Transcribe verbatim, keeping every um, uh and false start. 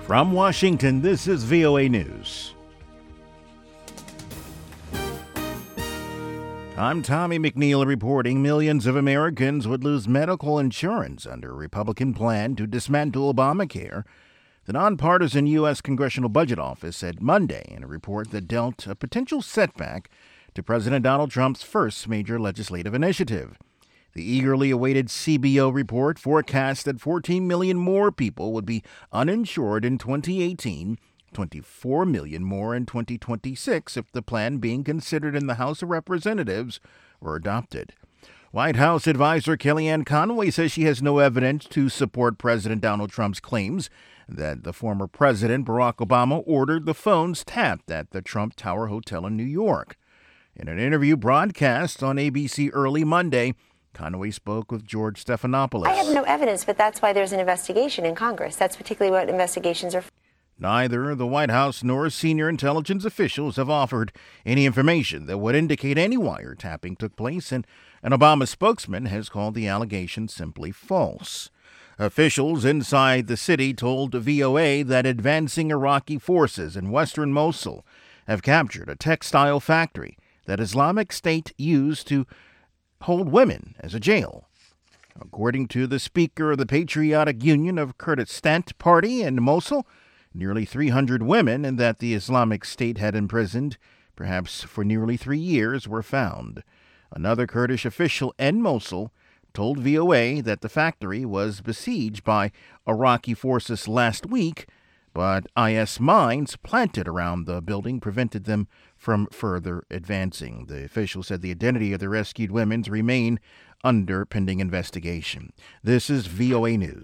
From Washington, this is V O A News. I'm Tommy McNeil reporting millions of Americans would lose medical insurance under a Republican plan to dismantle Obamacare. The nonpartisan U S. Congressional Budget Office said Monday in a report that dealt a potential setback to President Donald Trump's first major legislative initiative. The eagerly awaited C B O report forecasts that fourteen million more people would be uninsured in twenty eighteen, twenty-four million more in twenty twenty-six if the plan being considered in the House of Representatives were adopted. White House advisor Kellyanne Conway says she has no evidence to support President Donald Trump's claims that the former president, Barack Obama, ordered the phones tapped at the Trump Tower Hotel in New York. In an interview broadcast on A B C early Monday, Conway spoke with George Stephanopoulos. I have no evidence, but that's why there's an investigation in Congress. That's particularly what investigations are for. Neither the White House nor senior intelligence officials have offered any information that would indicate any wiretapping took place, and an Obama spokesman has called the allegation simply false. Officials inside the city told V O A that advancing Iraqi forces in western Mosul have captured a textile factory that Islamic State used to hold women as a jail. According to the speaker of the Patriotic Union of Kurdistan Party in Mosul, nearly three hundred women that the Islamic State had imprisoned, perhaps for nearly three years, were found. Another Kurdish official in Mosul told V O A that the factory was besieged by Iraqi forces last week, but I S mines planted around the building prevented them from further advancing. The official said the identity of the rescued women remain under pending investigation. This is V O A News.